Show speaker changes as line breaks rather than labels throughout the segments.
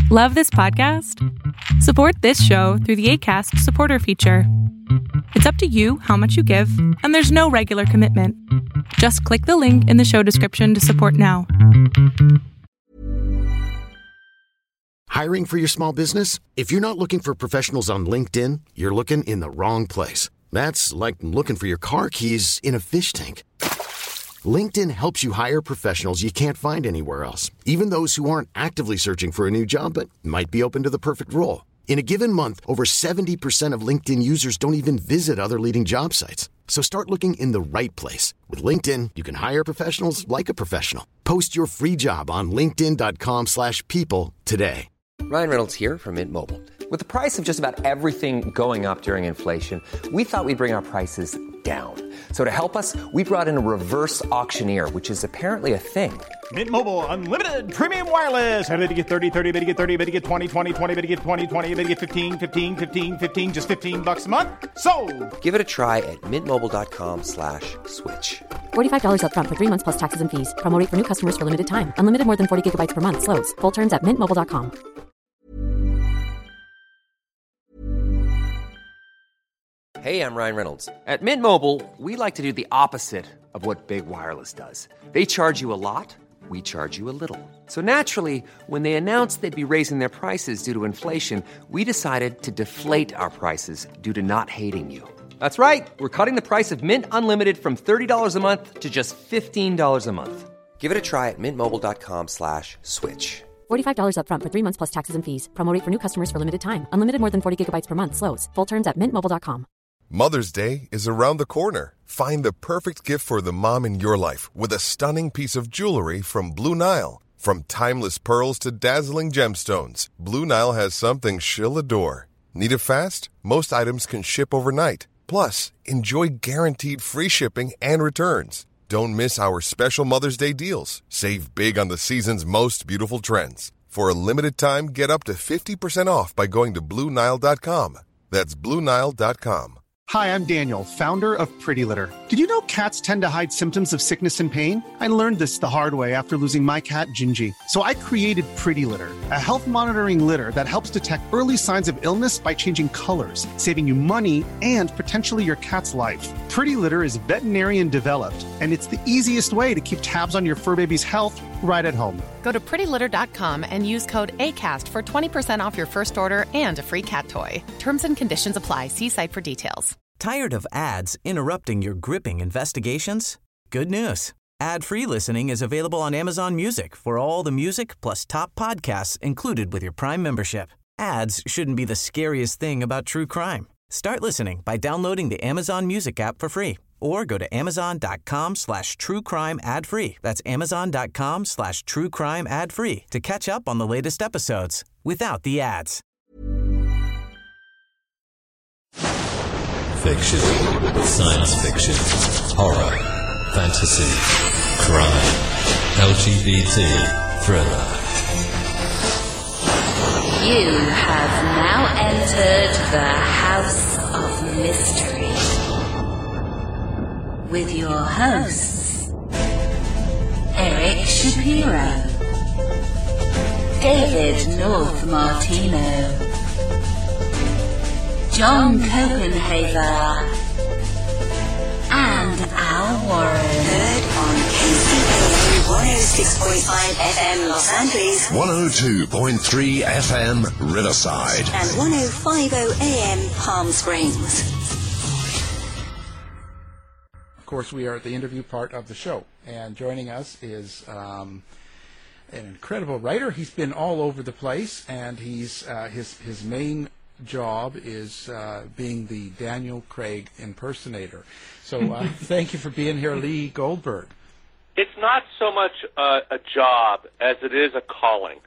Love this podcast? Support this show through the Acast supporter feature. It's up to you how much you give, and there's no regular commitment. Just click the link in the show description to support now.
Hiring for your small business? If you're not looking for professionals on LinkedIn, you're looking in the wrong place. That's like looking for your car keys in a fish tank. LinkedIn helps you hire professionals you can't find anywhere else, even those who aren't actively searching for a new job but might be open to the perfect role. In a given month, over 70% of LinkedIn users don't even visit other leading job sites. So start looking in the right place. With LinkedIn, you can hire professionals like a professional. Post your free job on linkedin.com/people today.
Ryan Reynolds here from Mint Mobile. With the price of just about everything going up during inflation, we thought we'd bring our prices down. So to help us, we brought in a reverse auctioneer, which is apparently a thing.
Mint Mobile Unlimited Premium Wireless. How to get 30, 30, bit to get 30, bit to get 20, 20, 20, bit to get 20, 20, bit to get 15, 15, 15, 15, just $15 a month? Sold!
Give it a try at mintmobile.com/switch.
$45 up front for 3 months plus taxes and fees. Promo rate for new customers for limited time. Unlimited more than 40 gigabytes per month. Slows full terms at mintmobile.com.
Hey, I'm Ryan Reynolds. At Mint Mobile, we like to do the opposite of what Big Wireless does. They charge you a lot, we charge you a little. So naturally, when they announced they'd be raising their prices due to inflation, we decided to deflate our prices due to not hating you. That's right. We're cutting the price of Mint Unlimited from $30 a month to just $15 a month. Give it a try at mintmobile.com/switch.
$45 up front for 3 months plus taxes and fees. Promo rate for new customers for limited time. Unlimited more than 40 gigabytes per month. Slows full terms at mintmobile.com.
Mother's Day is around the corner. Find the perfect gift for the mom in your life with a stunning piece of jewelry from Blue Nile. From timeless pearls to dazzling gemstones, Blue Nile has something she'll adore. Need it fast? Most items can ship overnight. Plus, enjoy guaranteed free shipping and returns. Don't miss our special Mother's Day deals. Save big on the season's most beautiful trends. For a limited time, get up to 50% off by going to BlueNile.com. That's BlueNile.com.
Hi, I'm Daniel, founder of Pretty Litter. Did you know cats tend to hide symptoms of sickness and pain? I learned this the hard way after losing my cat, Gingy. So I created Pretty Litter, a health monitoring litter that helps detect early signs of illness by changing colors, saving you money and potentially your cat's life. Pretty Litter is veterinarian developed, and it's the easiest way to keep tabs on your fur baby's health right at home.
Go to prettylitter.com and use code ACAST for 20% off your first order and a free cat toy. Terms and conditions apply. See site for details.
Tired of ads interrupting your gripping investigations? Good news. Ad-free listening is available on Amazon Music for all the music plus top podcasts included with your Prime membership. Ads shouldn't be the scariest thing about true crime. Start listening by downloading the Amazon Music app for free or go to amazon.com/truecrime ad-free. That's amazon.com/truecrime ad-free to catch up on the latest episodes without the ads.
Fiction, science fiction, horror, fantasy, crime, LGBT, thriller.
You have now entered the House of Mystery with your hosts, Eric Shapiro, David North Martino, John Copenhaver, and Al Warren.
Heard on KCAA 106.5 FM Los Angeles,
102.3 FM Riverside,
and 105.0 AM Palm Springs.
Of course, we are at the interview part of the show, and joining us is an incredible writer. He's been all over the place, and he's his main job is being the Daniel Craig impersonator. So thank you for being here, Lee Goldberg.
It's not so much a job as it is a calling.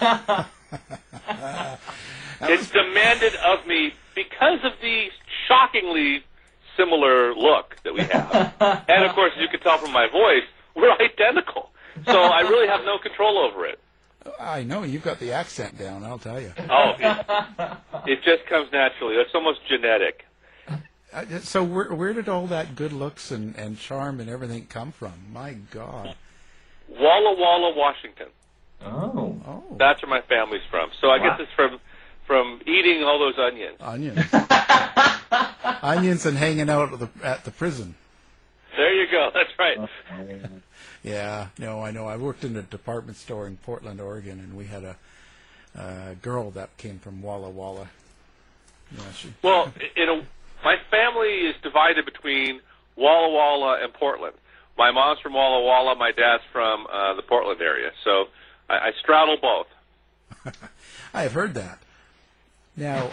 It's demanded of me because of the shockingly similar look that we have. And, of course, as you can tell from my voice, we're identical. So I really have no control over it.
I know. You've got the accent down, I'll tell you.
Oh, it just comes naturally. It's almost genetic.
So where did all that good looks and charm and everything come from? My God.
Walla Walla, Washington.
Oh.
That's where my family's from. So I guess it's from eating all those onions.
Onions and hanging out at the prison.
There you go. That's right.
Yeah, no, I know. I worked in a department store in Portland, Oregon, and we had a girl that came from Walla Walla. Yeah,
well, my family is divided between Walla Walla and Portland. My mom's from Walla Walla. My dad's from the Portland area. So I straddle both.
I have heard that. Now,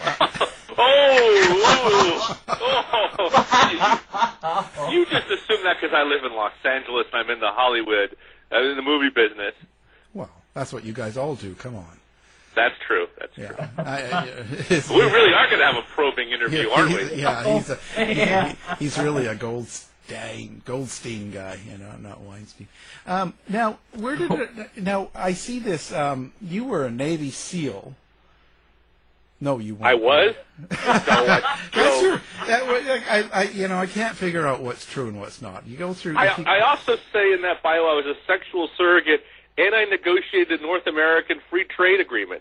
you just assume that because I live in Los Angeles and I'm in the Hollywood, in the movie business.
Well, that's what you guys all do. Come on.
That's true. That's true.
We
really are going to have a probing interview, aren't we?
Yeah, he's really a Goldstein guy, not Weinstein. Now, where did now I see this? You were a Navy SEAL. No, you weren't.
I was.
That's true. I can't figure out what's true and what's not. You go through.
I also say in that bio I was a sexual surrogate, and I negotiated the North American Free Trade Agreement.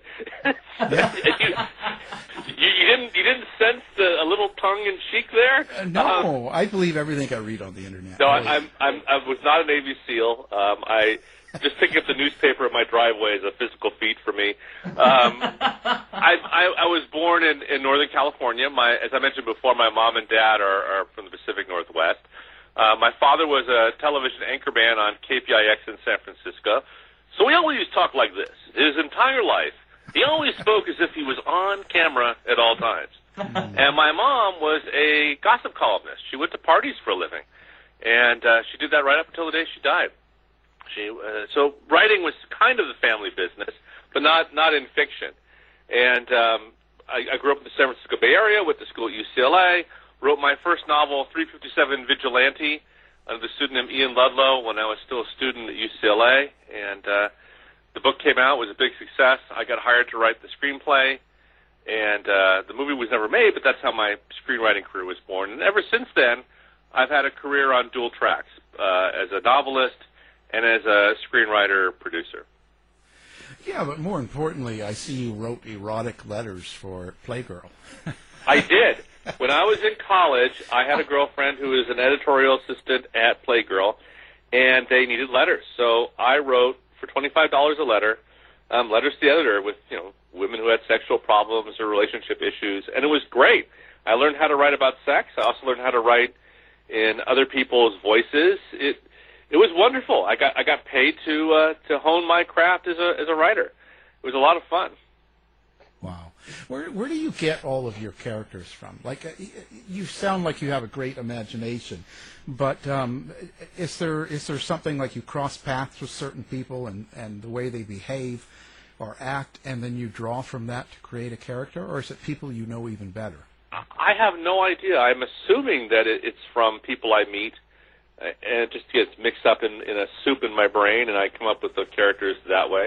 You didn't sense a little tongue in cheek there?
No, I believe everything I read on the internet.
No, I was not a Navy SEAL. Just picking up the newspaper at my driveway is a physical feat for me. I was born in Northern California. As I mentioned before, my mom and dad are from the Pacific Northwest. My father was a television anchorman on KPIX in San Francisco. So we always talk like this. His entire life, he always spoke as if he was on camera at all times. And my mom was a gossip columnist. She went to parties for a living. And she did that right up until the day she died. So writing was kind of the family business, but not in fiction. And I grew up in the San Francisco Bay Area, went to school at UCLA, wrote my first novel, 357 Vigilante, under the pseudonym Ian Ludlow when I was still a student at UCLA. And the book came out, was a big success. I got hired to write the screenplay, and the movie was never made, but that's how my screenwriting career was born. And ever since then, I've had a career on dual tracks, as a novelist and as a screenwriter-producer.
Yeah, but more importantly, I see you wrote erotic letters for Playgirl.
I did. When I was in college, I had a girlfriend who was an editorial assistant at Playgirl, and they needed letters. So I wrote, for $25 a letter, letters to the editor with, women who had sexual problems or relationship issues, and it was great. I learned how to write about sex. I also learned how to write in other people's voices. It was wonderful. I got paid to hone my craft as a writer. It was a lot of fun.
Wow. Where do you get all of your characters from? Like, you sound like you have a great imagination, but is there something like you cross paths with certain people and the way they behave or act, and then you draw from that to create a character, or is it people you know even better?
I have no idea. I'm assuming that it's from people I meet, and it just gets mixed up in a soup in my brain, and I come up with the characters that way.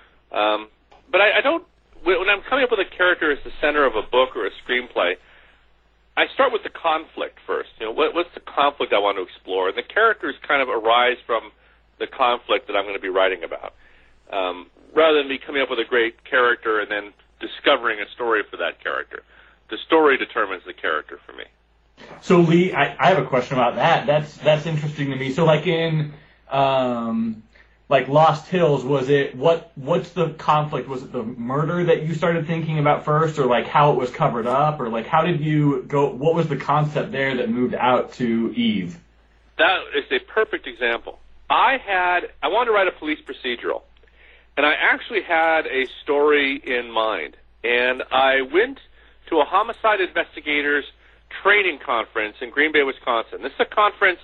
But I don't. When I'm coming up with a character as the center of a book or a screenplay, I start with the conflict first. What's the conflict I want to explore? And the characters kind of arise from the conflict that I'm going to be writing about, rather than me coming up with a great character and then discovering a story for that character. The story determines the character for me.
So, Lee, I have a question about that. That's interesting to me. So, like in like Lost Hills, what's the conflict? Was it the murder that you started thinking about first, or like how it was covered up, or like how did you go? What was the concept there that moved out to Eve?
That is a perfect example. I wanted to write a police procedural, and I actually had a story in mind, and I went to a homicide investigators training conference in Green Bay, Wisconsin. This is a conference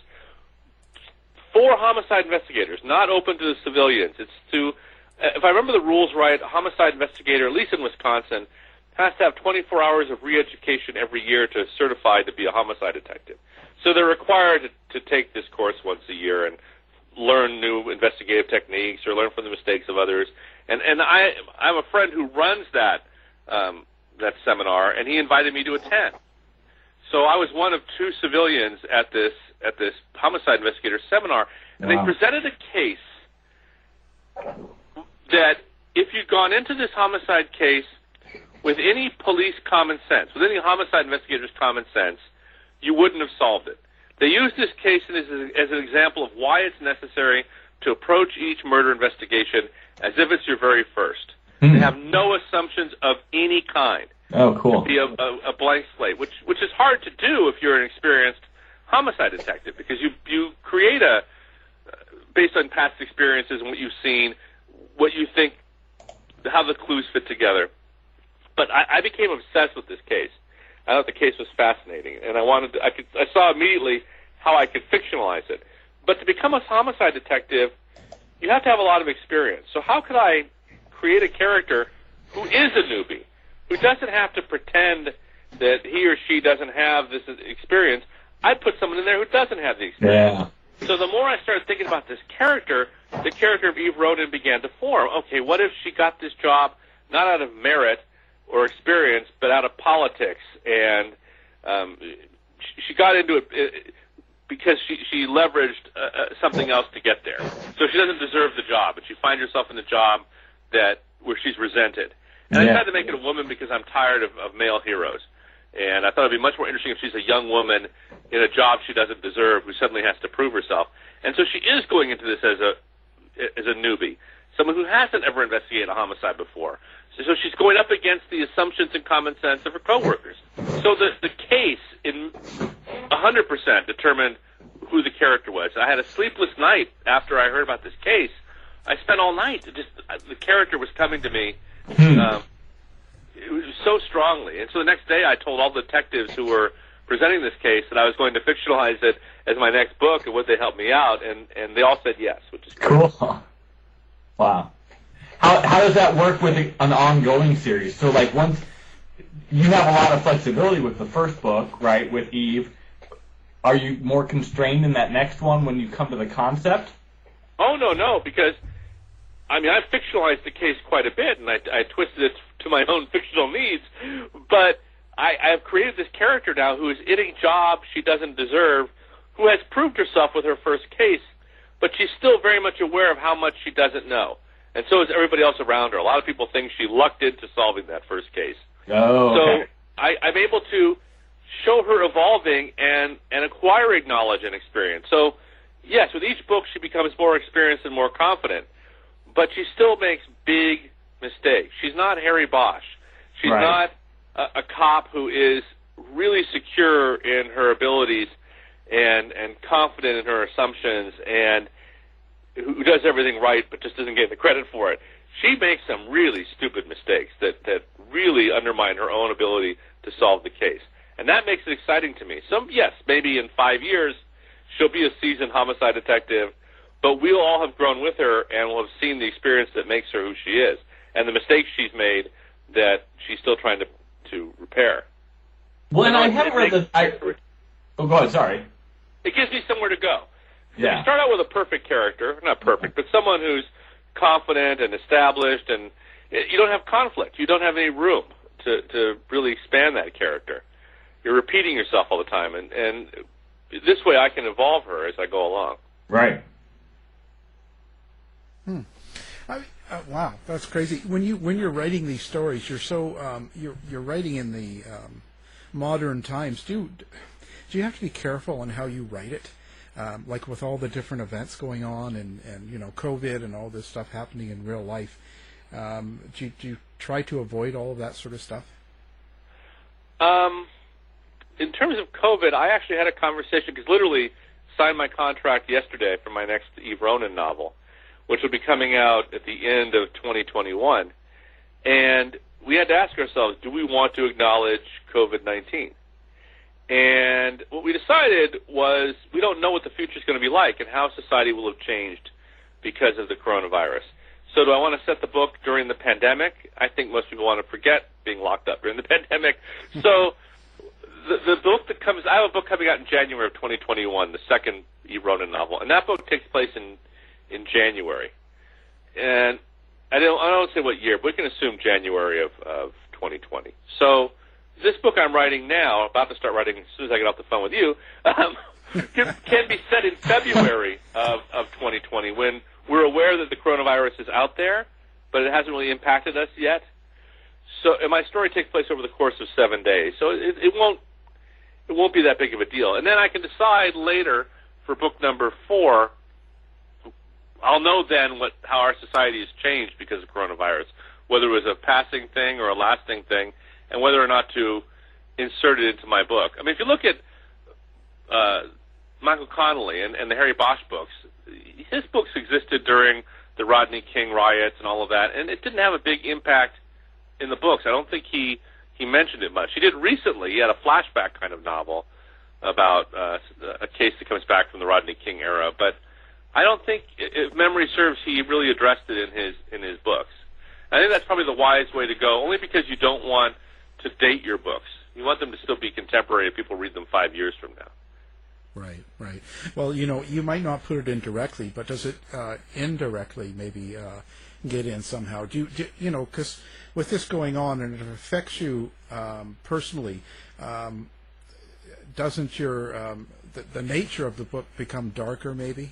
for homicide investigators, not open to the civilians. It's to, if I remember the rules right, a homicide investigator, at least in Wisconsin, has to have 24 hours of re-education every year to certify to be a homicide detective. So they're required to take this course once a year and learn new investigative techniques or learn from the mistakes of others. And I'm a friend who runs that seminar, and he invited me to attend. So I was one of two civilians at this homicide investigator seminar, and They presented a case that if you'd gone into this homicide case with any police common sense, with any homicide investigator's common sense, you wouldn't have solved it. They use this case as an example of why it's necessary to approach each murder investigation as if it's your very first. They have no assumptions of any kind.
Oh, cool.
It'd be a blank slate, which is hard to do if you're an experienced homicide detective, because you create based on past experiences and what you've seen, what you think, how the clues fit together. But I became obsessed with this case. I thought the case was fascinating, and I saw immediately how I could fictionalize it. But to become a homicide detective, you have to have a lot of experience. So how could I create a character who is a newbie, who doesn't have to pretend that he or she doesn't have this experience? I'd put someone in there who doesn't have the experience.
Yeah.
So the more I started thinking about this character, the character of Eve Ronin began to form. Okay, what if she got this job not out of merit or experience, but out of politics, and she got into it because she leveraged something else to get there. So she doesn't deserve the job, but she finds herself in the job where she's resented. And I tried to make it a woman because I'm tired of male heroes. And I thought it'd be much more interesting if she's a young woman in a job she doesn't deserve who suddenly has to prove herself. And so she is going into this as a newbie, someone who hasn't ever investigated a homicide before. So she's going up against the assumptions and common sense of her coworkers. So the case in 100% determined who the character was. I had a sleepless night after I heard about this case. I spent all night. The character was coming to me it was so strongly. And so the next day I told all the detectives who were presenting this case that I was going to fictionalize it as my next book, and would they help me out? And they all said yes, which is great.
Cool. Wow. How does that work with an ongoing series? So, like, once you have a lot of flexibility with the first book, right, with Eve, are you more constrained in that next one when you come to the concept?
Oh, no, because, I mean, I've fictionalized the case quite a bit, and I twisted it to my own fictional needs, but I have created this character now who is in a job she doesn't deserve, who has proved herself with her first case, but she's still very much aware of how much she doesn't know. And so is everybody else around her. A lot of people think she lucked into solving that first case.
Oh, okay.
So I'm able to show her evolving and acquiring knowledge and experience. So, yes, with each book she becomes more experienced and more confident, but she still makes big mistakes. She's not Harry Bosch. She's not a cop who is really secure in her abilities and confident in her assumptions and who does everything right but just doesn't get the credit for it. She makes some really stupid mistakes that really undermine her own ability to solve the case. And that makes it exciting to me. Yes, maybe in 5 years she'll be a seasoned homicide detective, but we'll all have grown with her and we'll have seen the experience that makes her who she is and the mistakes she's made that she's still trying to repair.
Well, and I haven't read the... Oh, go ahead, sorry.
It gives me somewhere to go.
Yeah.
You start out with a perfect character, not perfect, but someone who's confident and established, and you don't have conflict. You don't have any room to really expand that character. You're repeating yourself all the time, and this way I can evolve her as I go along.
Right.
Wow, that's crazy. When you're writing these stories, you're so you're writing in the modern times. Do you have to be careful on how you write it? Like with all the different events going on and COVID and all this stuff happening in real life, do you try to avoid all of that sort of stuff?
In terms of COVID, I actually had a conversation, because literally signed my contract yesterday for my next Eve Ronin novel, which will be coming out at the end of 2021. And we had to ask ourselves, do we want to acknowledge COVID-19? And what we decided was we don't know what the future is going to be like and how society will have changed because of the coronavirus. So do I want to set the book during the pandemic? I think most people want to forget being locked up during the pandemic. So the book that comes, I have a book coming out in January of 2021, the second Eve Ronin novel, and that book takes place in January. And I don't say what year, but we can assume January of 2020. So this book I'm writing now, about to start writing as soon as I get off the phone with you, can be set in February of 2020 when we're aware that the coronavirus is out there, but it hasn't really impacted us yet. So, and my story takes place over the course of 7 days, so it won't be that big of a deal. And then I can decide later for book number 4. I'll know then how our society has changed because of coronavirus, whether it was a passing thing or a lasting thing, and whether or not to insert it into my book. I mean, if you look at Michael Connelly and the Harry Bosch books, his books existed during the Rodney King riots and all of that, and it didn't have a big impact in the books. I don't think he mentioned it much. He did recently. He had a flashback kind of novel about a case that comes back from the Rodney King era, but I don't think, if memory serves, he really addressed it in his books. I think that's probably the wise way to go, only because you don't want to date your books. You want them to still be contemporary if people read them 5 years from now.
Right. Well, you might not put it in directly, but does it indirectly maybe get in somehow? Because with this going on and it affects you personally, doesn't your the nature of the book become darker maybe?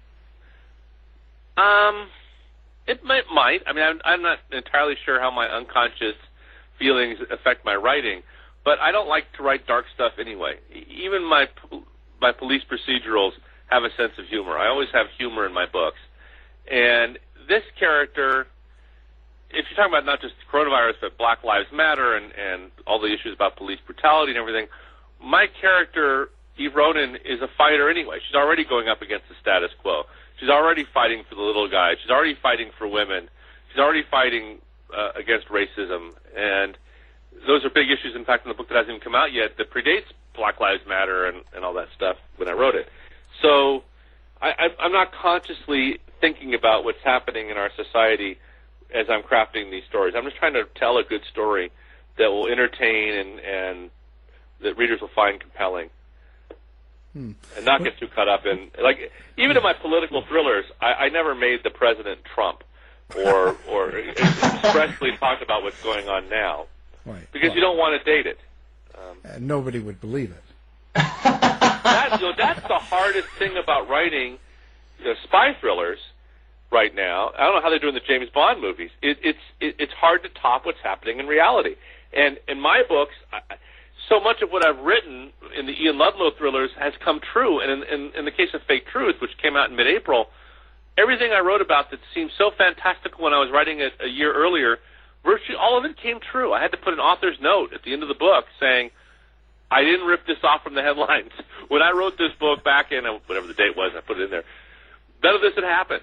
It might. I mean, I'm not entirely sure how my unconscious feelings affect my writing, but I don't like to write dark stuff anyway. Even my police procedurals have a sense of humor. I always have humor in my books. And this character, if you're talking about not just coronavirus, but Black Lives Matter and all the issues about police brutality and everything, my character, Eve Ronan, is a fighter anyway. She's already going up against the status quo. She's already fighting for the little guy. She's already fighting for women. She's already fighting against racism. And those are big issues, in fact, in the book that hasn't even come out yet, that predates Black Lives Matter and all that stuff when I wrote it. So I'm not consciously thinking about what's happening in our society as I'm crafting these stories. I'm just trying to tell a good story that will entertain and that readers will find compelling. And not get too caught up in, like, even in my political thrillers, I never made the president Trump or expressly talked about what's going on now.
Right.
Because you don't want to date it.
Nobody would believe it.
That's the hardest thing about writing spy thrillers right now. I don't know how they're doing the James Bond movies. It's hard to top what's happening in reality. And in my books, so much of what I've written in the Ian Ludlow thrillers has come true. And in the case of Fake Truth, which came out in mid-April, everything I wrote about that seemed so fantastical when I was writing it a year earlier, virtually all of it came true. I had to put an author's note at the end of the book saying, I didn't rip this off from the headlines. When I wrote this book back in, whatever the date was, I put it in there, none of this had happened.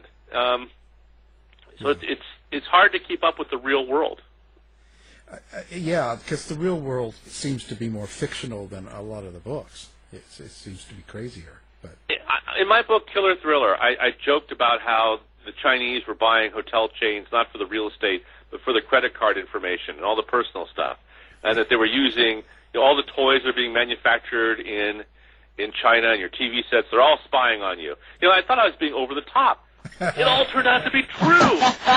So it's hard to keep up with the real world.
Yeah, because the real world seems to be more fictional than a lot of the books. It seems to be crazier. But
in my book, Killer Thriller, I joked about how the Chinese were buying hotel chains not for the real estate, but for the credit card information and all the personal stuff, and that they were using all the toys that are being manufactured in China and your TV sets. They're all spying on you. I thought I was being over the top. It all turned out to be true.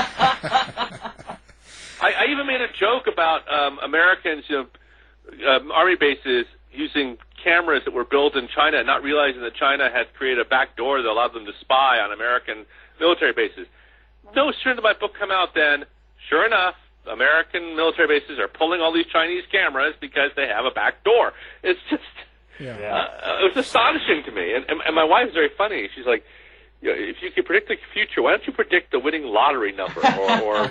I even made a joke about Americans, army bases using cameras that were built in China and not realizing that China had created a back door that allowed them to spy on American military bases. No sooner did my book come out than, sure enough, American military bases are pulling all these Chinese cameras because they have a back door. It's just, it was astonishing to me. And my wife's very funny. She's like, if you could predict the future, why don't you predict the winning lottery number, or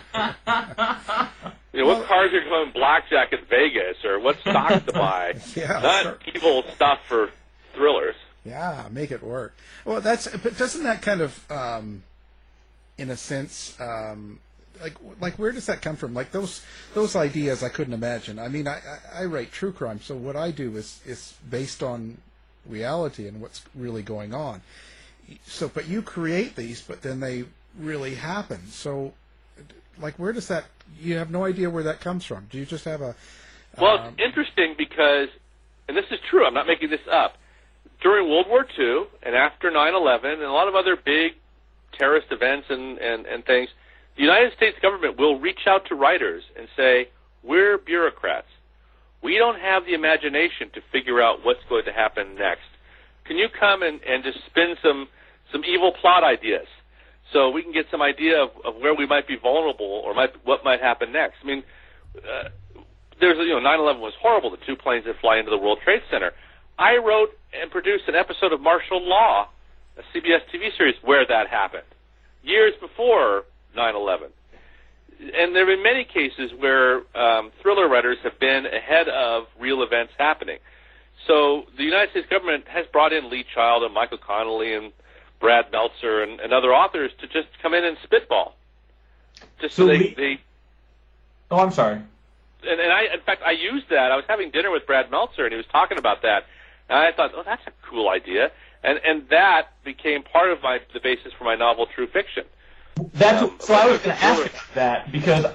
what cars are going blackjack at Vegas, or what stocks to buy? Not evil stuff for thrillers.
Yeah, make it work. Well, but doesn't that kind of, in a sense, like where does that come from? Like those ideas, I couldn't imagine. I mean, I write true crime, so what I do is based on reality and what's really going on. So, but you create these, but then they really happen. So, like, where does that? You have no idea where that comes from. Do you just have a?
Well, it's interesting because, and this is true. I'm not making this up. During World War II and after 9/11 and a lot of other big terrorist events and things, the United States government will reach out to writers and say, "We're bureaucrats. We don't have the imagination to figure out what's going to happen next. Can you come and just spin some evil plot ideas so we can get some idea of where we might be vulnerable or what might happen next. I mean, there's 9/11 was horrible. The two planes that fly into the World Trade Center. I wrote and produced an episode of Martial Law, a CBS TV series where that happened, years before 9/11. And there have been many cases where thriller writers have been ahead of real events happening. So the United States government has brought in Lee Child and Michael Connelly and Brad Meltzer and other authors to just come in and spitball. Just so they
Oh, I'm sorry.
And in fact, I used that. I was having dinner with Brad Meltzer, and he was talking about that. And I thought, oh, that's a cool idea. And that became part of the basis for my novel, True Fiction.
So I was going to ask about that, because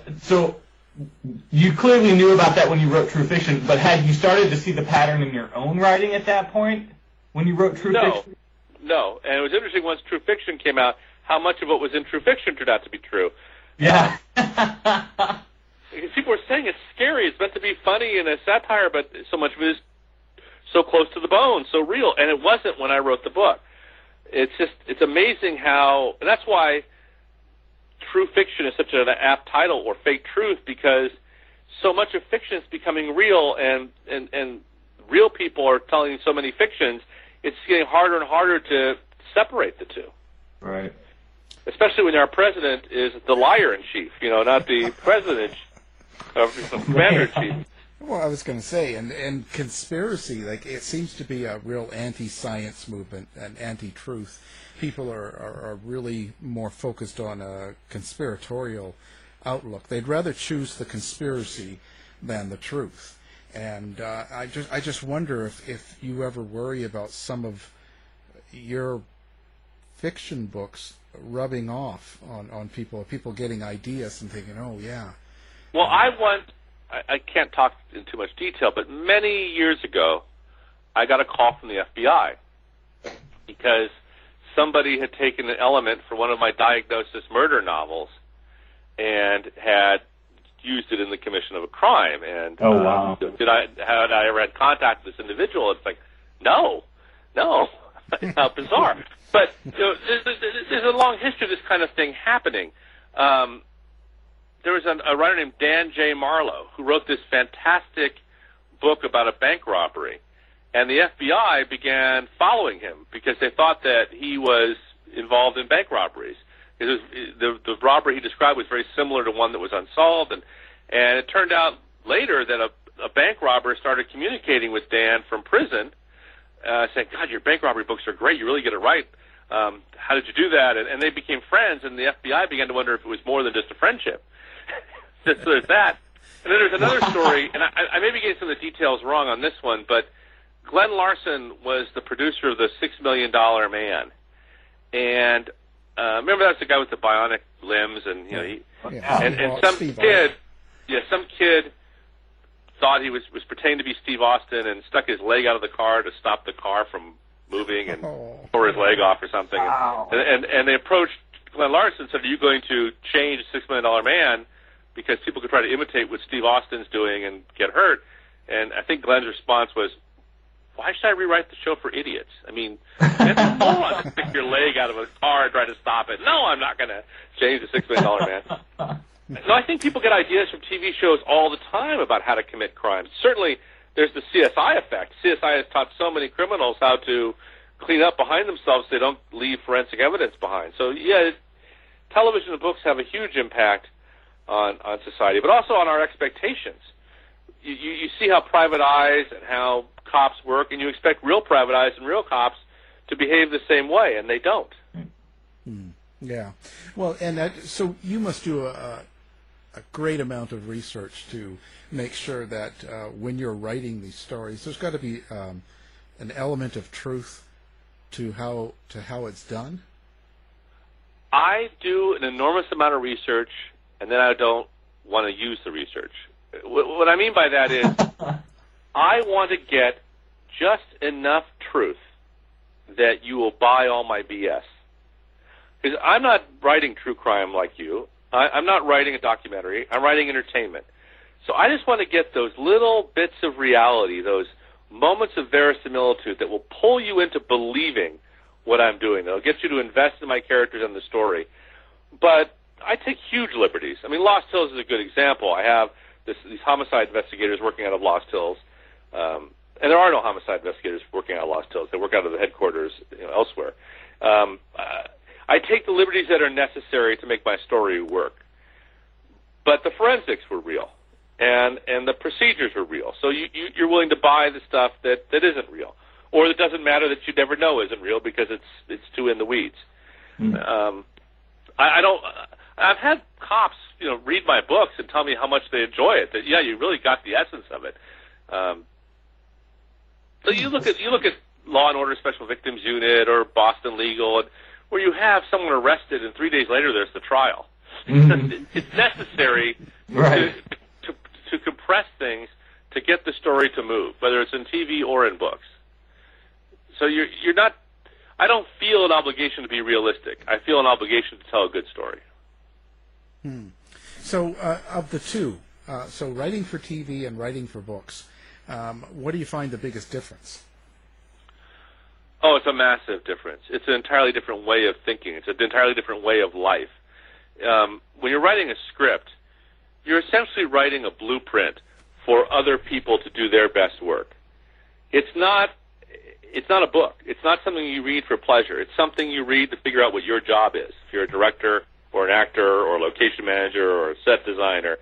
you clearly knew about that when you wrote True Fiction, but had you started to see the pattern in your own writing at that point when you wrote True Fiction?
No. And it was interesting once True Fiction came out, how much of what was in True Fiction turned out to be true.
Yeah.
Because people were saying it's scary, it's meant to be funny and a satire, but so much of it is so close to the bone, so real. And it wasn't when I wrote the book. It's amazing how, and that's why True Fiction is such an apt title, or Fake Truth, because so much of fiction is becoming real, and real people are telling so many fictions, it's getting harder and harder to separate the two.
Right.
Especially when our president is the liar-in-chief, not the president of the commander-in-chief.
Well, I was going to say, and conspiracy, it seems to be a real anti-science movement and anti-truth. People are really more focused on a conspiratorial outlook. They'd rather choose the conspiracy than the truth. And I just wonder if you ever worry about some of your fiction books rubbing off on people getting ideas and thinking, oh, yeah.
Well, I can't talk in too much detail, but many years ago, I got a call from the FBI because somebody had taken an element for one of my diagnosis murder novels and had used it in the commission of a crime. And
oh, wow.
Had I ever had contact with this individual? It's like, no. How bizarre. But there's a long history of this kind of thing happening. There was a writer named Dan J. Marlowe who wrote this fantastic book about a bank robbery, and the FBI began following him because they thought that he was involved in bank robberies. The robbery he described was very similar to one that was unsolved, and it turned out later that a bank robber started communicating with Dan from prison, saying, God, your bank robbery books are great, you really get it right. How did you do that? And they became friends, and the FBI began to wonder if it was more than just a friendship. So there's that. And then there's another story, and I may be getting some of the details wrong on this one, but Glenn Larson was the producer of the $6 Million Man. And remember that's the guy with the bionic limbs, and some kid thought he was pretending to be Steve Austin and stuck his leg out of the car to stop the car from moving and tore his leg off or something.
Wow.
And they approached Glenn Larson and said, are you going to change $6 Million Man because people could try to imitate what Steve Austin's doing and get hurt? And I think Glenn's response was, why should I rewrite the show for idiots? I mean, it's fun to stick your leg out of a car and try to stop it. No, I'm not going to change the $6 Million Man. No, I think people get ideas from TV shows all the time about how to commit crimes. Certainly, there's the CSI effect. CSI has taught so many criminals how to clean up behind themselves so they don't leave forensic evidence behind. So, yeah, television and books have a huge impact on society, but also on our expectations. You see how private eyes and how cops work, and you expect real private eyes and real cops to behave the same way, and they don't.
Yeah. Well, and so you must do a great amount of research to make sure that when you're writing these stories, there's got to be an element of truth to how it's done.
I do an enormous amount of research, and then I don't want to use the research. What I mean by that is I want to get just enough truth that you will buy all my BS. Because I'm not writing true crime like you. I'm not writing a documentary. I'm writing entertainment. So I just want to get those little bits of reality, those moments of verisimilitude that will pull you into believing what I'm doing. It'll get you to invest in my characters and the story. But I take huge liberties. I mean, Lost Hills is a good example. I have these homicide investigators working out of Lost Hills, and there are no homicide investigators working out of Lost Hills. They work out of the headquarters elsewhere. I take the liberties that are necessary to make my story work. But the forensics were real, and the procedures were real. So you're willing to buy the stuff that isn't real, or that doesn't matter, that you never know isn't real because it's too in the weeds. I've had cops, read my books and tell me how much they enjoy it. That you really got the essence of it. So you look at Law and Order Special Victims Unit or Boston Legal, where you have someone arrested and 3 days later there's the trial. It's necessary to compress things to get the story to move, whether it's in TV or in books. So you're not. I don't feel an obligation to be realistic. I feel an obligation to tell a good story.
So of the two, so writing for TV and writing for books, what do you find the biggest difference?
Oh, it's a massive difference. It's an entirely different way of thinking. It's an entirely different way of life. When you're writing a script, you're essentially writing a blueprint for other people to do their best work. It's not a book. It's not something you read for pleasure. It's something you read to figure out what your job is. If you're a director or an actor or a location manager or a set designer,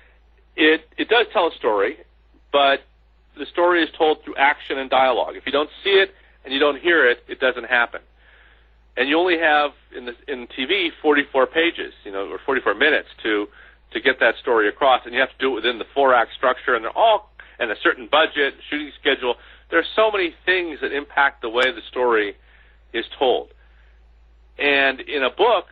it does tell a story, but the story is told through action and dialogue. If you don't see it and you don't hear it, it doesn't happen. And you only have in TV 44 pages, or 44 minutes to get that story across, and you have to do it within the 4-act structure, and and a certain budget, shooting schedule. There's so many things that impact the way the story is told. And in a book,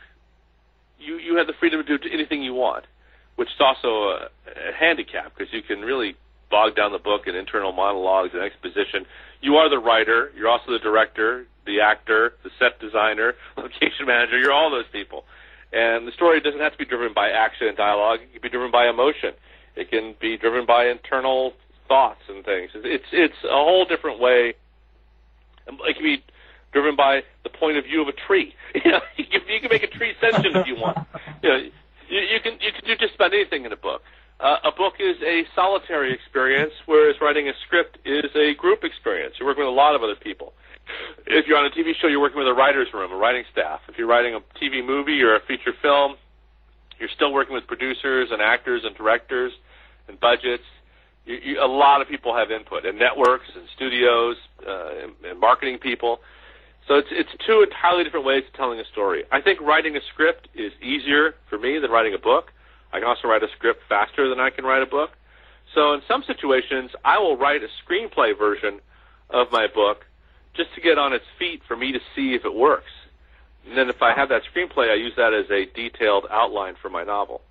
you have the freedom to do anything you want, which is also a handicap, because you can really bog down the book in internal monologues and exposition. You are the writer. You're also the director, the actor, the set designer, location manager. You're all those people. And the story doesn't have to be driven by action and dialogue. It can be driven by emotion. It can be driven by internal thoughts and things. It's a whole different way. It can be driven by the point of view of a tree. You can make a tree sentient if you want. You can do just about anything in a book. A book is a solitary experience, whereas writing a script is a group experience. You're working with a lot of other people. If you're on a TV show, you're working with a writer's room, a writing staff. If you're writing a TV movie or a feature film, you're still working with producers and actors and directors and budgets. A lot of people have input, and networks and studios and marketing people. So it's two entirely different ways of telling a story. I think writing a script is easier for me than writing a book. I can also write a script faster than I can write a book. So in some situations, I will write a screenplay version of my book just to get on its feet for me to see if it works. And then if I have that screenplay, I use that as a detailed outline for my novel.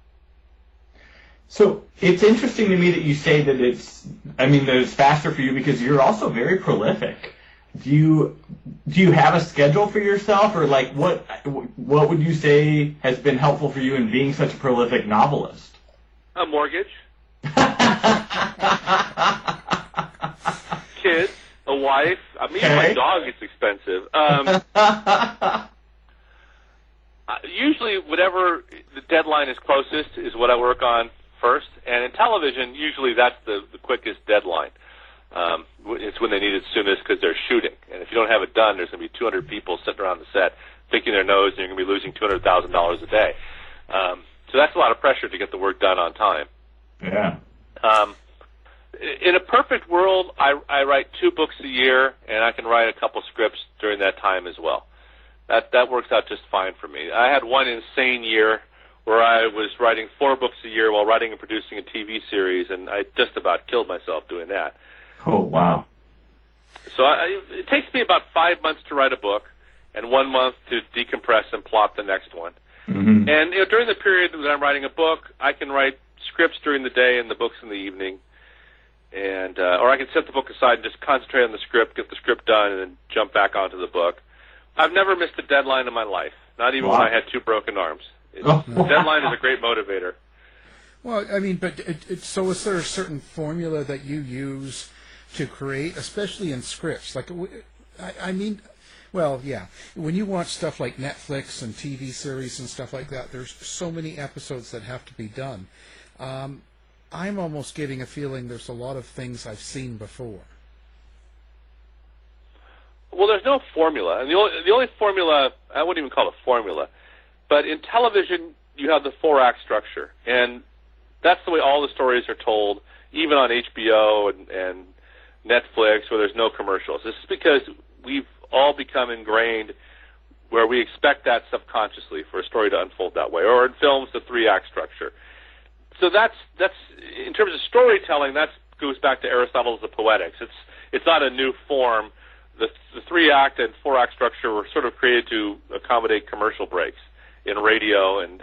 So it's interesting to me that you say that that it's faster for you because you're also very prolific. Do you have a schedule for yourself, or what would you say has been helpful for you in being such a prolific novelist?
A mortgage. Kids. A wife. My dog is expensive. Usually, whatever the deadline is closest is what I work on first. And in television, usually that's the quickest deadline. It's when they need it soonest because they're shooting. And if you don't have it done, there's going to be 200 people sitting around the set picking their nose, and you're going to be losing $200,000 a day. So that's a lot of pressure to get the work done on time.
Yeah.
In a perfect world, I write 2 books a year, and I can write a couple scripts during that time as well. That works out just fine for me. I had one insane year where I was writing 4 books a year while writing and producing a TV series, and I just about killed myself doing that.
Oh, wow.
So it takes me about 5 months to write a book and 1 month to decompress and plot the next one.
Mm-hmm.
And during the period that I'm writing a book, I can write scripts during the day and the books in the evening. And or I can set the book aside and just concentrate on the script, get the script done, and then jump back onto the book. I've never missed a deadline in my life, not even when I had 2 broken arms. The deadline is a great motivator.
Well, so is there a certain formula that you use to create, especially in scripts? Well, yeah. When you watch stuff like Netflix and TV series and stuff like that, there's so many episodes that have to be done. I'm almost getting a feeling there's a lot of things I've seen before.
Well, there's no formula, and the only formula, I wouldn't even call it formula, but in television you have the 4-act structure, and that's the way all the stories are told, even on HBO and Netflix, where there's no commercials. This is because we've all become ingrained where we expect that subconsciously for a story to unfold that way, or in films, the 3-act structure. So that's in terms of storytelling, that goes back to Aristotle's The Poetics. It's not a new form. The 3-act and 4-act structure were sort of created to accommodate commercial breaks in radio and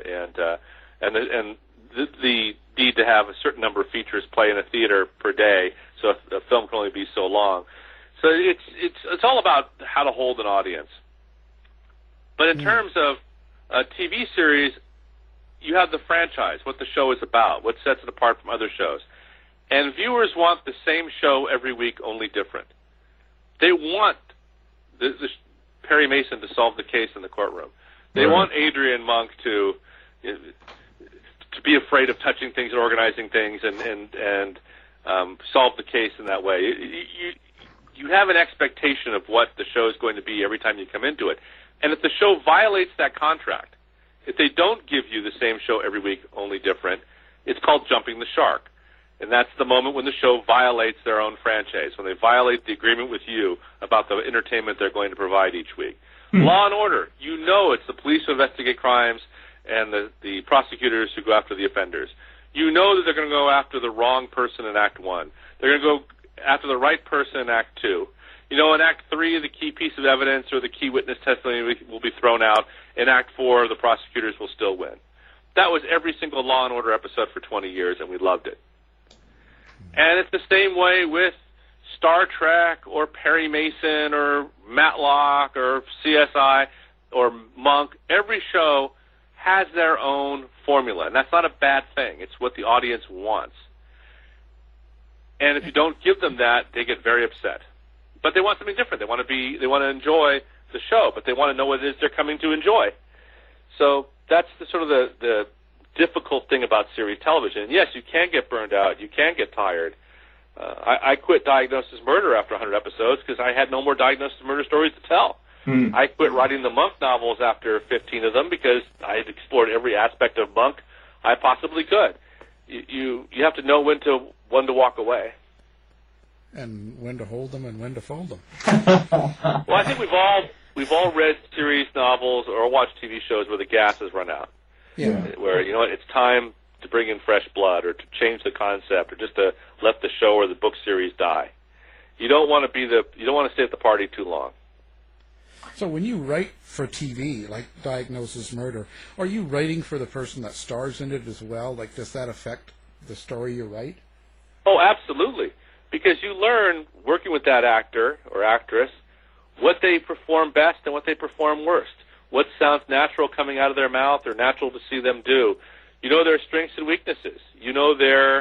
the need to have a certain number of features play in a theater per day, so a film can only be so long. So it's all about how to hold an audience. But in terms of a TV series, you have the franchise, what the show is about, what sets it apart from other shows. And viewers want the same show every week, only different. They want the Perry Mason to solve the case in the courtroom. They want Adrian Monk to be afraid of touching things and organizing things and solve the case in that way. You have an expectation of what the show is going to be every time you come into it. And if the show violates that contract, if they don't give you the same show every week, only different, it's called jumping the shark. And that's the moment when the show violates their own franchise, when they violate the agreement with you about the entertainment they're going to provide each week. Law and Order, you know it's the police who investigate crimes and the prosecutors who go after the offenders. You know that they're going to go after the wrong person in Act 1. They're going to go after the right person in Act 2. You know, in Act 3, the key piece of evidence or the key witness testimony will be thrown out. In Act 4, the prosecutors will still win. That was every single Law and Order episode for 20 years, and we loved it. And it's the same way with Star Trek or Perry Mason or Matlock or CSI or Monk. Every show has their own formula, and that's not a bad thing. It's what the audience wants. And if you don't give them that, they get very upset. But they want something different. They want to enjoy the show, but they want to know what it is they're coming to enjoy. So that's the difficult thing about series television. And yes, you can get burned out. You can get tired. I quit Diagnosis Murder after 100 episodes because I had no more Diagnosis Murder stories to tell. I quit writing the Monk novels after 15 of them because I had explored every aspect of Monk I possibly could. You have to know when to walk away.
And when to hold them and when to fold them.
Well, I think we've all read series novels or watched TV shows where the gas has run out.
Yeah.
Where, you know, it's time to bring in fresh blood or to change the concept or just to let the show or the book series die. You don't want to stay at the party too long.
So when you write for TV, like Diagnosis Murder, are you writing for the person that stars in it as well? Like, does that affect the story you write?
Oh, absolutely. Because you learn, working with that actor or actress, what they perform best and what they perform worst. What sounds natural coming out of their mouth or natural to see them do. You know their strengths and weaknesses. You know the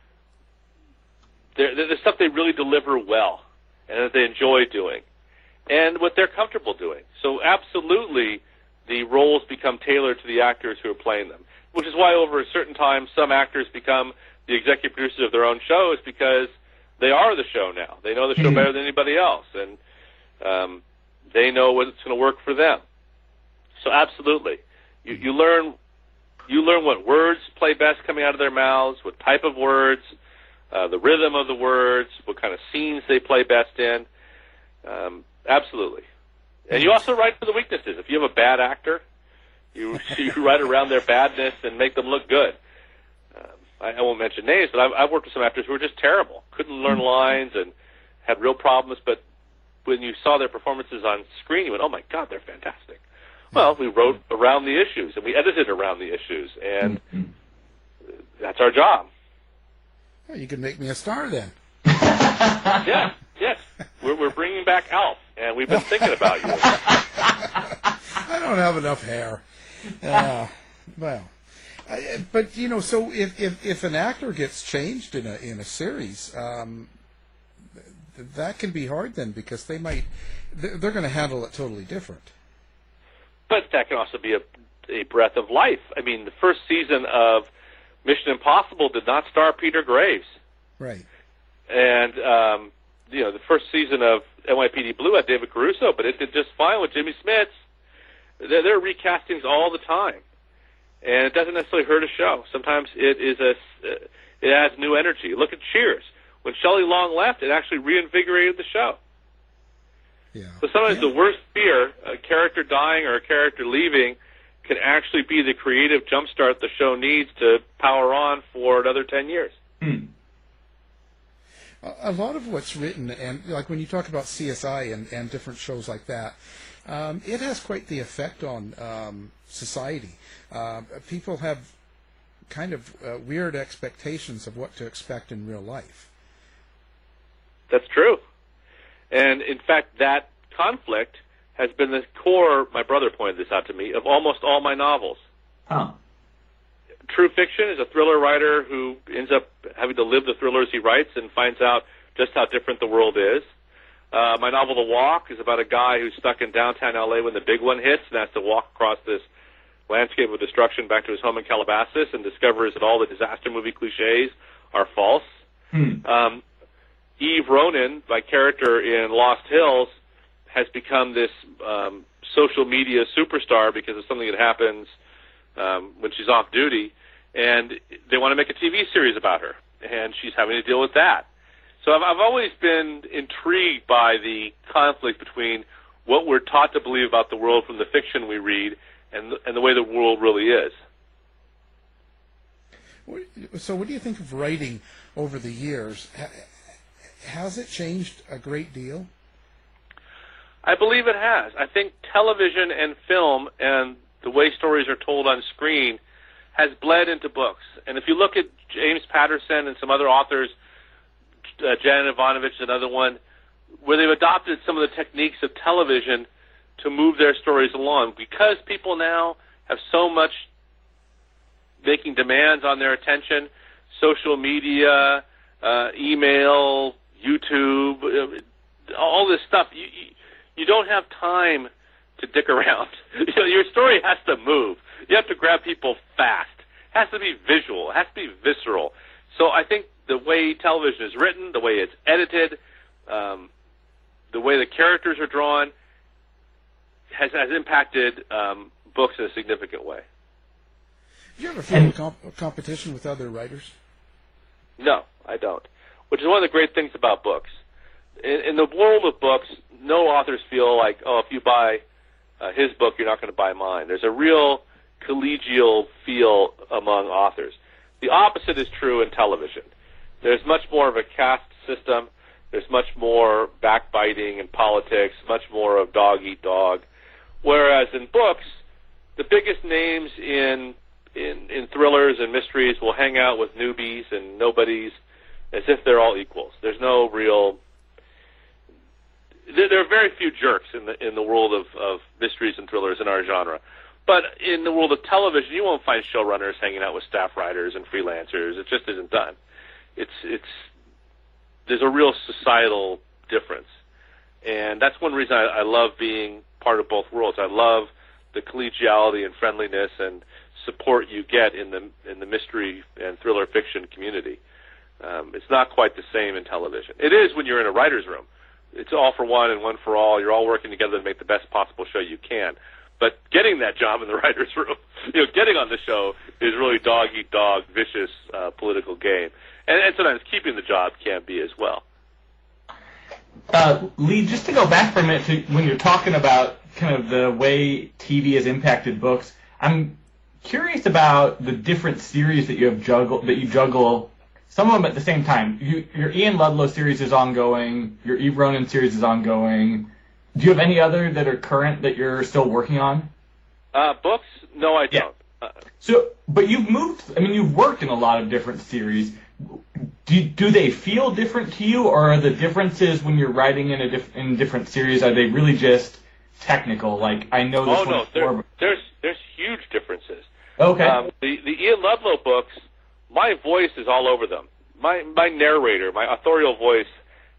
stuff they really deliver well and that they enjoy doing, and what they're comfortable doing. So absolutely, the roles become tailored to the actors who are playing them, which is why over a certain time some actors become the executive producers of their own shows because they are the show now. They know the show better than anybody else, and they know what's going to work for them. So absolutely, you learn what words play best coming out of their mouths, what type of words, the rhythm of the words, what kind of scenes they play best in. Absolutely. And you also write for the weaknesses. If you have a bad actor, you write around their badness and make them look good. I won't mention names, but I've worked with some actors who were just terrible, couldn't learn lines and had real problems, but when you saw their performances on screen, you went, oh my God, they're fantastic. Well, we wrote around the issues, and we edited around the issues, and that's our job.
Well, you can make me a star then.
Yeah, yes. We're bringing back Alf, and we've been thinking about you.
I don't have enough hair. Well, but you know, so if an actor gets changed in a series, that can be hard then, because they're going to handle it totally different.
But that can also be a breath of life. I mean, the first season of Mission Impossible did not star Peter Graves.
Right.
And, the first season of NYPD Blue had David Caruso, but it did just fine with Jimmy Smits. There are recastings all the time. And it doesn't necessarily hurt a show. Sometimes it adds new energy. Look at Cheers. When Shelley Long left, it actually reinvigorated the show.
Yeah.
So sometimes the worst fear, a character dying or a character leaving, can actually be the creative jumpstart the show needs to power on for another 10 years.
A lot of what's written, and like when you talk about CSI and different shows like that, it has quite the effect on society. People have kind of weird expectations of what to expect in real life.
That's true. And, in fact, that conflict has been the core, my brother pointed this out to me, of almost all my novels.
Huh.
True Fiction is a thriller writer who ends up having to live the thrillers he writes and finds out just how different the world is. My novel, The Walk, is about a guy who's stuck in downtown L.A. when the big one hits and has to walk across this landscape of destruction back to his home in Calabasas and discovers that all the disaster movie cliches are false. Eve Ronan, my character in Lost Hills, has become this social media superstar because of something that happens when she's off duty, and they want to make a TV series about her, and she's having to deal with that. So I've always been intrigued by the conflict between what we're taught to believe about the world from the fiction we read and the way the world really is.
So what do you think of writing over the years? Has it changed a great deal?
I believe it has. I think television and film and the way stories are told on screen has bled into books. And if you look at James Patterson and some other authors, Janet Ivanovich, another one, where they've adopted some of the techniques of television to move their stories along. Because people now have so much making demands on their attention, social media, email, YouTube, all this stuff, you don't have time to dick around. Your story has to move. You have to grab people fast. It has to be visual. It has to be visceral. So I think the way television is written, the way it's edited, the way the characters are drawn has impacted books in a significant way.
Do you ever feel competition with other writers?
No, I don't. Which is one of the great things about books. In the world of books, no authors feel like, if you buy his book, you're not going to buy mine. There's a real collegial feel among authors. The opposite is true in television. There's much more of a caste system. There's much more backbiting and politics, much more of dog eat dog. Whereas in books, the biggest names in thrillers and mysteries will hang out with newbies and nobodies as if they're all equals. There's no real... There are very few jerks in the world of mysteries and thrillers in our genre. But in the world of television, you won't find showrunners hanging out with staff writers and freelancers. It just isn't done. There's a real societal difference. And that's one reason I love being part of both worlds. I love the collegiality and friendliness and support you get in the mystery and thriller fiction community. It's not quite the same in television. It is when you're in a writer's room. It's all for one and one for all. You're all working together to make the best possible show you can. But getting that job in the writer's room, getting on the show is really dog-eat-dog, vicious political game. And sometimes keeping the job can be as well.
Lee, just to go back for a minute to when you're talking about kind of the way TV has impacted books, I'm curious about the different series that you juggle, some of them at the same time. Your Ian Ludlow series is ongoing. Your Eve Ronan series is ongoing. Do you have any other that are current that you're still working on?
Books? No, I don't.
But you've worked in a lot of different series. Do they feel different to you, or are the differences when you're writing in different series, are they really just technical? Like, I know this one.
Oh, no, there's huge differences.
Okay.
The Ian Ludlow books, my voice is all over them. My narrator, my authorial voice,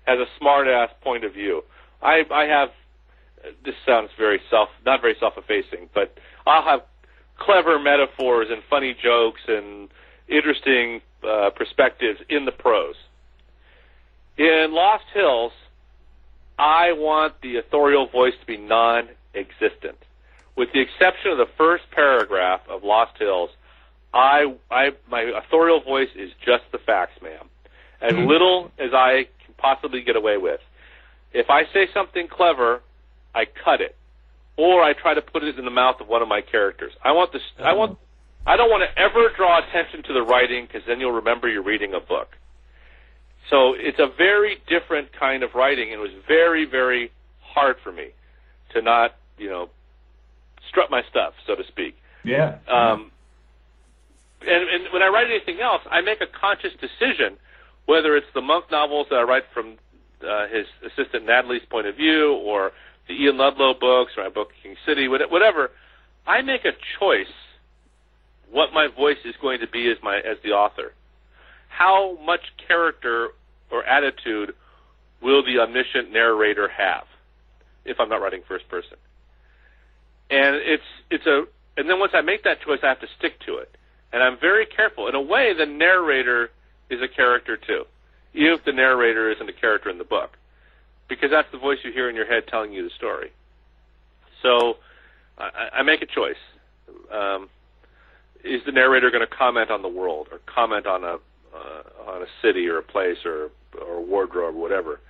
has a smart-ass point of view. I have, this sounds not very self-effacing, but I'll have clever metaphors and funny jokes and interesting perspectives in the prose. In Lost Hills, I want the authorial voice to be non-existent. With the exception of the first paragraph of Lost Hills, my authorial voice is just the facts, ma'am. As little as I can possibly get away with. If I say something clever, I cut it, or I try to put it in the mouth of one of my characters. I don't want to ever draw attention to the writing, because then you'll remember you're reading a book. So it's a very different kind of writing, and it was very, very hard for me to not, strut my stuff, so to speak.
Yeah.
And when I write anything else, I make a conscious decision, whether it's the Monk novels that I write from his assistant Natalie's point of view, or the Ian Ludlow books, or my book King City, whatever. I make a choice what my voice is going to be as the author. How much character or attitude will the omniscient narrator have if I'm not writing first person? And and then once I make that choice, I have to stick to it. And I'm very careful. In a way, the narrator is a character too, even if the narrator isn't a character in the book, because that's the voice you hear in your head telling you the story. So I make a choice. Is the narrator going to comment on the world, or comment on a city, or a place, or a wardrobe, or whatever?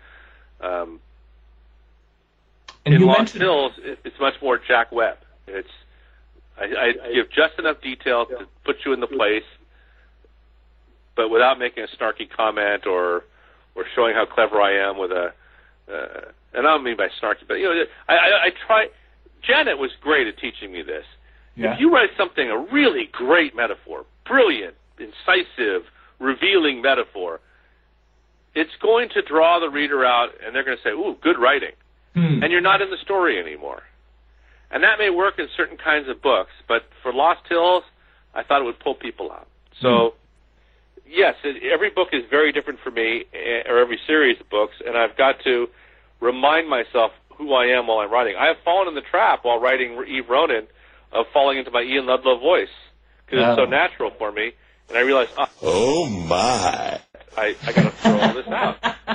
In Lost Hills, it's much more Jack Webb. I give just enough detail to put you in the place, but without making a snarky comment or showing how clever I am with a. And I don't mean by snarky, but I try. Janet was great at teaching me this. Yeah. If you write something, a really great metaphor, brilliant, incisive, revealing metaphor, it's going to draw the reader out, and they're going to say, "Ooh, good writing," and you're not in the story anymore. And that may work in certain kinds of books, but for Lost Hills, I thought it would pull people out. So, yes, every book is very different for me, or every series of books, and I've got to remind myself who I am while I'm writing. I have fallen in the trap while writing Eve Ronin of falling into my Ian Ludlow voice, because it's so natural for me, and I realized, oh my, I got to throw all this out.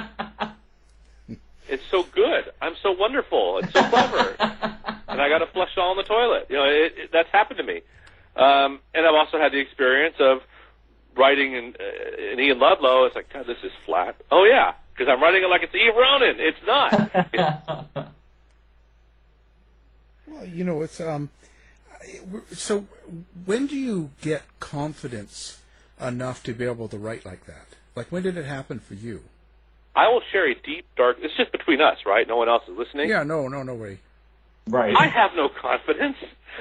It's so good. I'm so wonderful. It's so clever. And I got to flush it all in the toilet. That's happened to me. And I've also had the experience of writing in Ian Ludlow. It's like, God, this is flat. Oh, yeah, because I'm writing it like it's Eve Ronin. It's not.
Well, it's so when do you get confidence enough to be able to write like that? Like, when did it happen for you?
I will share a deep, dark... It's just between us, right? No one else is listening?
Yeah, no way.
Right.
I have no confidence.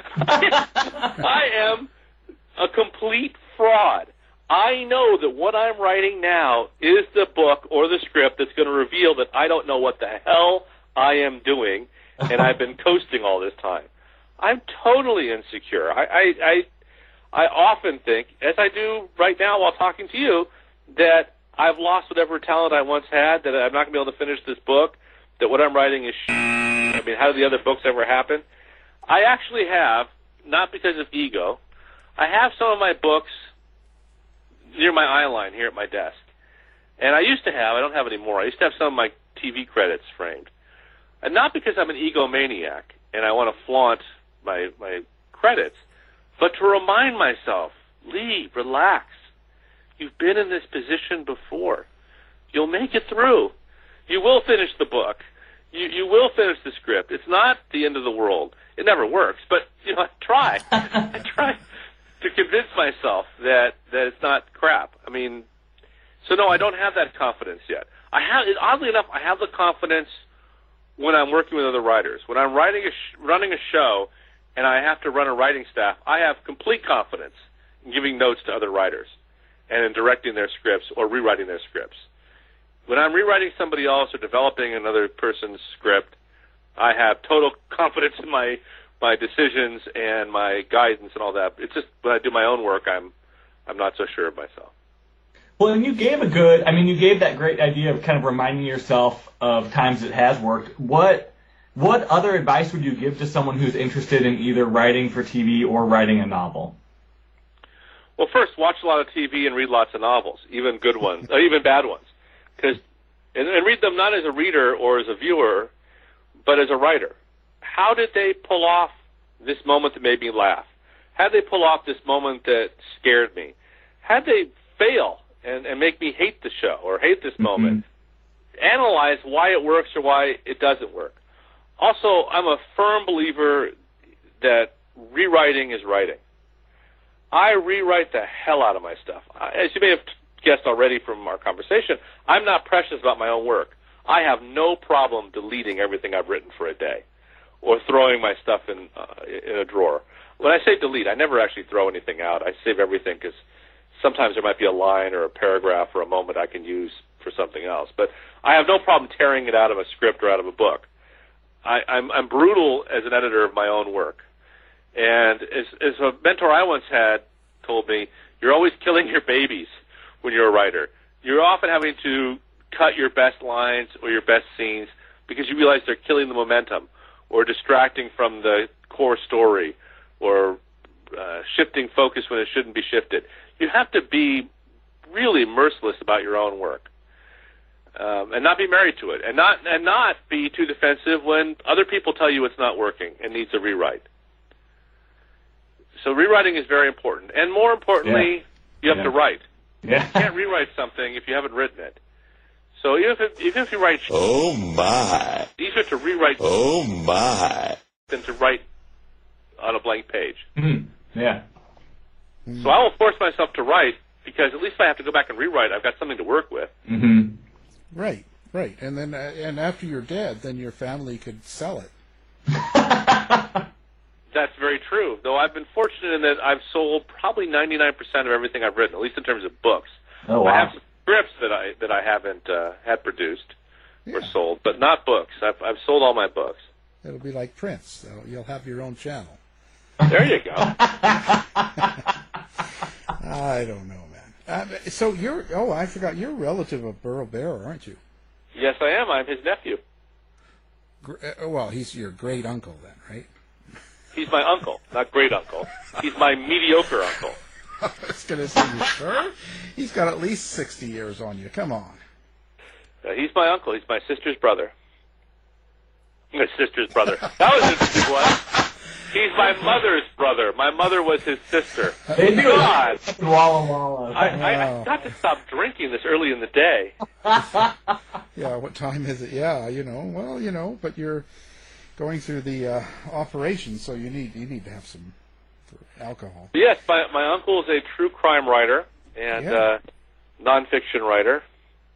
I am a complete fraud. I know that what I'm writing now is the book or the script that's going to reveal that I don't know what the hell I am doing, and I've been coasting all this time. I'm totally insecure. I often think, as I do right now while talking to you, that I've lost whatever talent I once had, that I'm not going to be able to finish this book, that what I'm writing is I mean, how did the other books ever happen? I actually have, not because of ego, I have some of my books near my eye line here at my desk. And I used to have, I don't have anymore, I used to have some of my TV credits framed. And not because I'm an egomaniac and I want to flaunt my credits, but to remind myself, Lee, relax. You've been in this position before. You'll make it through. You will finish the book. You will finish the script. It's not the end of the world. It never works, but I try. I try to convince myself that it's not crap. I mean, so no, I don't have that confidence yet. Oddly enough, I have the confidence when I'm working with other writers. When I'm running a show and I have to run a writing staff, I have complete confidence in giving notes to other writers and in directing their scripts or rewriting their scripts. When I'm rewriting somebody else or developing another person's script, I have total confidence in my decisions and my guidance and all that. It's just when I do my own work, I'm not so sure of myself.
Well, and you gave you gave that great idea of kind of reminding yourself of times it has worked. What other advice would you give to someone who's interested in either writing for TV or writing a novel?
Well, first, watch a lot of TV and read lots of novels, even good ones, even bad ones, and read them not as a reader or as a viewer, but as a writer. How did they pull off this moment that made me laugh? How did they pull off this moment that scared me? How did they fail and make me hate the show or hate this moment? Analyze why it works or why it doesn't work. Also, I'm a firm believer that rewriting is writing. I rewrite the hell out of my stuff. As you may have guessed already from our conversation, I'm not precious about my own work. I have no problem deleting everything I've written for a day or throwing my stuff in a drawer. When I say delete, I never actually throw anything out. I save everything because sometimes there might be a line or a paragraph or a moment I can use for something else. But I have no problem tearing it out of a script or out of a book. I'm brutal as an editor of my own work. And as a mentor I once had told me, you're always killing your babies when you're a writer. You're often having to cut your best lines or your best scenes because you realize they're killing the momentum or distracting from the core story or shifting focus when it shouldn't be shifted. You have to be really merciless about your own work. And not be married to it, and not be too defensive when other people tell you it's not working and needs a rewrite. So rewriting is very important, and more importantly, you have to write.
Yeah.
You can't rewrite something if you haven't written it. So even if you write,
oh my,
it's easier to rewrite,
oh my,
than to write on a blank page.
Mm-hmm. Yeah.
So I will force myself to write because at least if I have to go back and rewrite, I've got something to work with.
Mm-hmm.
Right. And then, and after you're dead, then your family could sell it.
That's very true. Though I've been fortunate in that I've sold probably 99% of everything I've written, at least in terms of books.
Oh, wow.
I have some scripts that I haven't had produced or sold, but not books. I've sold all my books.
It'll be like Prince. So you'll have your own channel.
There you go.
I don't know, man. So I forgot, you're a relative of Burl Barer, aren't you?
Yes, I am. I'm his nephew.
Well, he's your great uncle then, right?
He's my uncle, not great uncle. He's my mediocre uncle.
I was going to say, you sure? He's got at least 60 years on you. Come on.
He's my uncle. He's my sister's brother. My sister's brother. That was an interesting one. He's my mother's brother. My mother was his sister. God.
Walla Walla.
I got to stop drinking this early in the day.
Yeah, what time is it? Yeah, but you're going through the operation, so you need to have some alcohol.
Yes, my uncle is a true crime writer and nonfiction writer.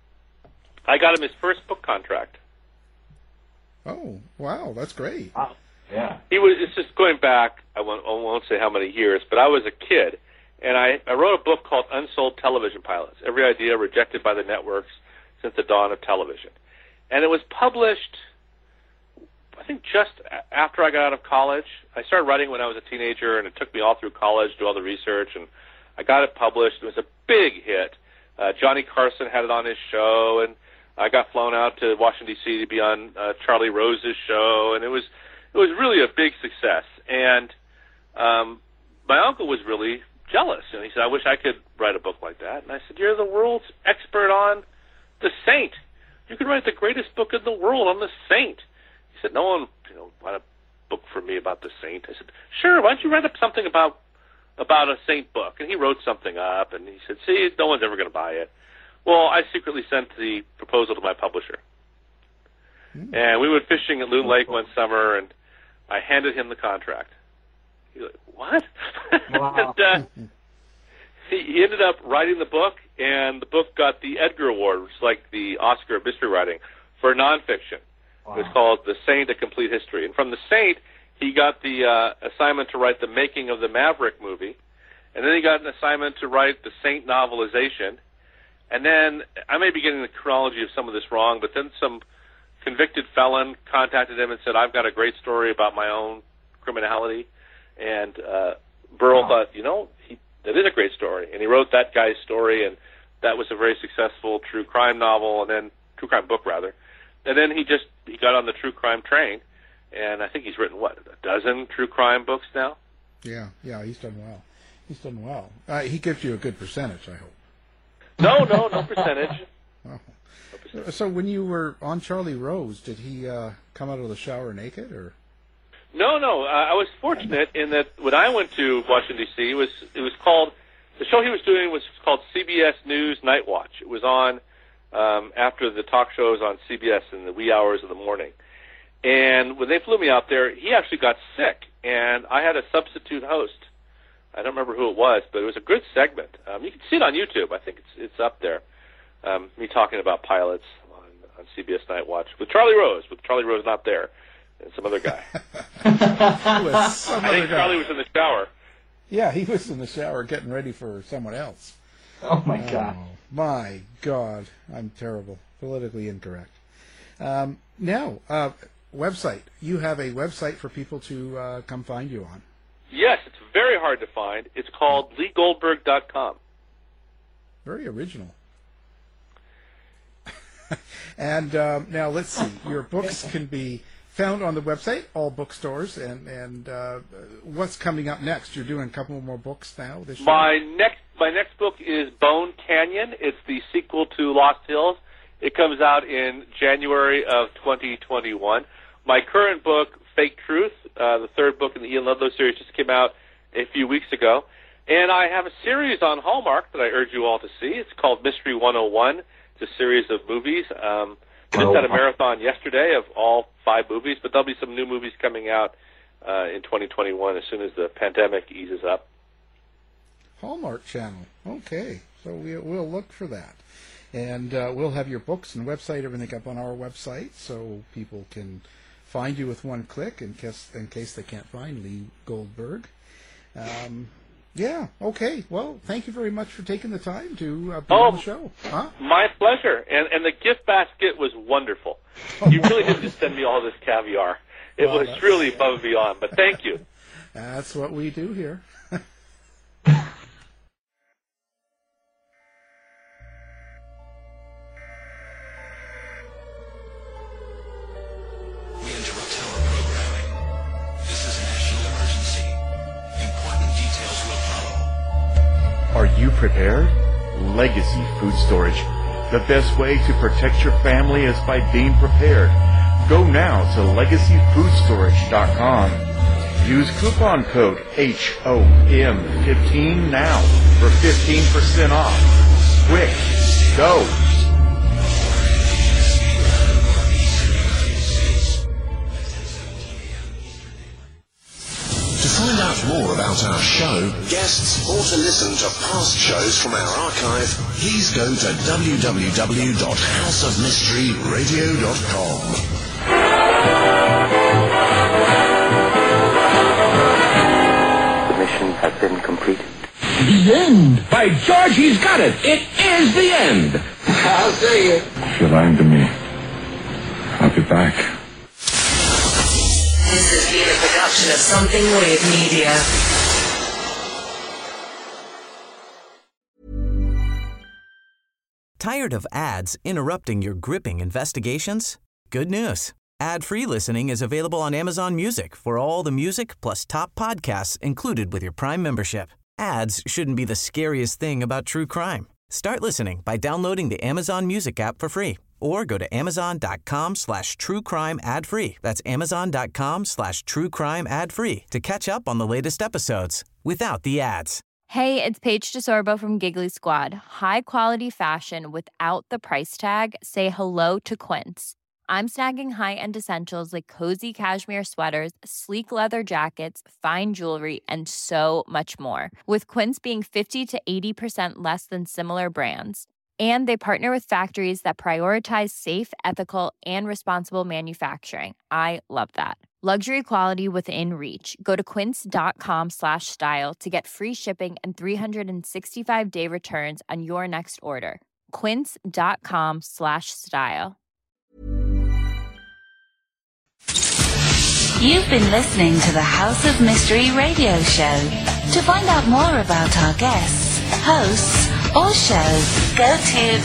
I got him his first book contract.
Oh, wow, that's great.
Wow.
Yeah.
It's just going back, I won't say how many years, but I was a kid, and I wrote a book called Unsold Television Pilots, Every Idea Rejected by the Networks Since the Dawn of Television. And it was published, I think, just after I got out of college. I started writing when I was a teenager, and it took me all through college to do all the research, and I got it published. It was a big hit. Johnny Carson had it on his show, and I got flown out to Washington, D.C. to be on Charlie Rose's show, and it was really a big success. And my uncle was really jealous, and he said, I wish I could write a book like that. And I said, you're the world's expert on The Saint. You could write the greatest book in the world on The Saint. He said, no one wrote a book for me about The Saint. I said, sure, why don't you write up something about a Saint book? And he wrote something up, and he said, see, no one's ever going to buy it. Well, I secretly sent the proposal to my publisher. And we went fishing at Loon Lake one summer, and I handed him the contract. He's like, what?
Wow.
And he ended up writing the book, and the book got the Edgar Award, which is like the Oscar of mystery writing, for nonfiction. Wow. It was called The Saint, A Complete History. And from The Saint, he got the assignment to write the making of the Maverick movie, and then he got an assignment to write the Saint novelization. And then, I may be getting the chronology of some of this wrong, but then some convicted felon contacted him and said, I've got a great story about my own criminality. And Burl thought, that is a great story. And he wrote that guy's story, and That was a very successful true crime novel, and then true crime book, rather. And then he got on the true crime train, and I think he's written, a dozen true crime books now?
Yeah, he's done well. He gives you a good percentage, I hope.
No percentage.
Oh. So when you were on Charlie Rose, did he come out of the shower naked, or?
No. I was fortunate in that when I went to Washington, D.C., it was called, the show he was doing was called CBS News Night Watch. It was on after the talk shows on CBS in the wee hours of the morning. And when they flew me out there, he actually got sick, and I had a substitute host. I don't remember who it was, but it was a good segment. You can see it on YouTube. I think it's up there. Me talking about pilots on CBS Night Watch with Charlie Rose not there, and some other guy.
I
think Charlie was in the shower.
Yeah, he was in the shower getting ready for someone else.
Oh, my God.
My God. I'm terrible. Politically incorrect. Now, website. You have a website for people to come find you on.
Yes, it's very hard to find. It's called LeeGoldberg.com.
Very original. And now, let's see. Your books can be found on the website, all bookstores. And what's coming up next? You're doing a couple more books now this year?
My next book is Bone Canyon. It's the sequel to Lost Hills. It comes out in January of 2021. My current book, Fake Truth, the third book in the Ian Ludlow series, just came out a few weeks ago. And I have a series on Hallmark that I urge you all to see. It's called Mystery 101. It's a series of movies. Just had a marathon yesterday of all 5 movies, but there'll be some new movies coming out in 2021 as soon as the pandemic eases up.
Hallmark Channel. Okay, so we'll look for that. And we'll have your books and website, everything up on our website, so people can find you with one click in case they can't find Lee Goldberg. Yeah, okay. Well, thank you very much for taking the time to be on the show. Huh?
My pleasure. And the gift basket was wonderful. You really didn't just send me all this caviar. It was really above and beyond, but thank you.
That's what we do here.
Are you prepared? Legacy Food Storage. The best way to protect your family is by being prepared. Go now to LegacyFoodStorage.com. Use coupon code HOM15 now for 15% off. Quick, go!
To find out more about our show, guests, or to listen to past shows from our archive, please go to www.houseofmysteryradio.com.
The mission has been completed.
The end! By George, he's got it! It is the end! I'll say it.
If you're lying to me, I'll be back.
This has been a production of Something Weird Media.
Tired of ads interrupting your gripping investigations? Good news. Ad-free listening is available on Amazon Music for all the music plus top podcasts included with your Prime membership. Ads shouldn't be the scariest thing about true crime. Start listening by downloading the Amazon Music app for free or go to amazon.com/truecrime ad-free. That's amazon.com/truecrime ad-free to catch up on the latest episodes without the ads.
Hey, it's Paige DeSorbo from Giggly Squad. High quality fashion without the price tag. Say hello to Quince. I'm snagging high-end essentials like cozy cashmere sweaters, sleek leather jackets, fine jewelry, and so much more. With Quince being 50 to 80% less than similar brands. And they partner with factories that prioritize safe, ethical, and responsible manufacturing. I love that. Luxury quality within reach. Go to quince.com/style to get free shipping and 365-day returns on your next order. Quince.com/style.
You've been listening to the House of Mystery radio show. To find out more about our guests, hosts, or shows, go to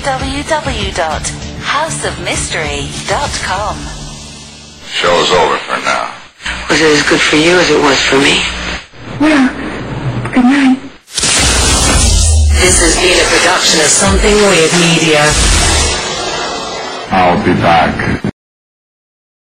www.houseofmystery.com.
Show's over for now.
Was it as good for you as it was for me?
Well, good night. This has been a production of Something Weird Media.
I'll be back.